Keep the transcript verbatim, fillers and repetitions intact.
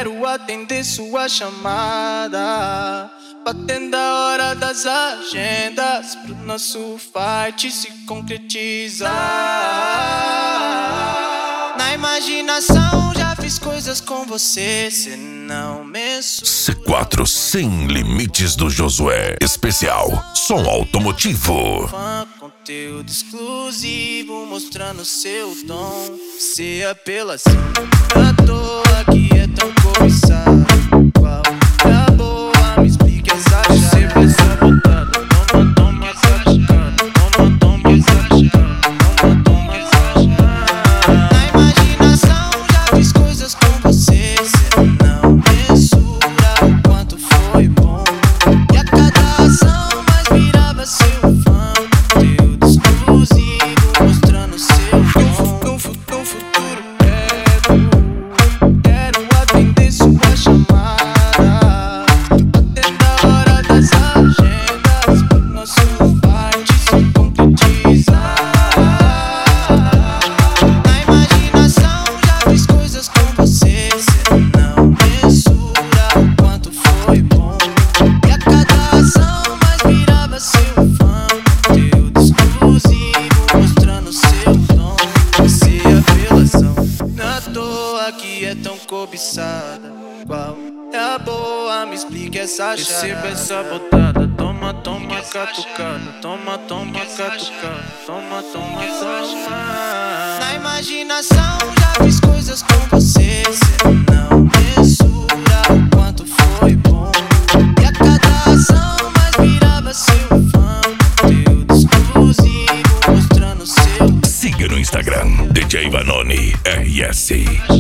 quero atender sua chamada, batendo a hora das agendas pro nosso fight se concretizar. Na imaginação já fiz coisas com você, cê não mensura. C quatro Sem Limites do Josué. Especial Som Automotivo. Fã, conteúdo exclusivo mostrando seu dom. Se apelação à toa que é tão cobiçado. Qual é a boa? Me explique essa chave. Você vai sabotada, toma, toma essa chave. Toma, toma essa chave. Toma, toma essa chave. Na imaginação já fiz coisas com você, cê não mensura o quanto foi bom. E a cada ação mais virava seu fã. Conteúdo exclusivo mostrando seu dom. No futuro, futuro quero, quero atender sua chamada, batendo a hora das agendas pro nosso fight se concretizar. Na imaginação já fiz coisas com você, cê não mensura o quanto foi bom. E a cada ação mais virava seu fã. Conteúdo exclusivo mostrando seu dom. Se apelação na toa que é tão cobiçada. Qual é a boa? Me explique essa chave. Receba essa botada, toma, toma catucada. Toma, toma catucada. Toma, toma, toma. Na imaginação já fiz coisas com você, cê não mensura o quanto foi bom. E a cada ação mais virava seu fã. Conteúdo exclusivo mostrando seu. Siga no Instagram D J Vanoni R S.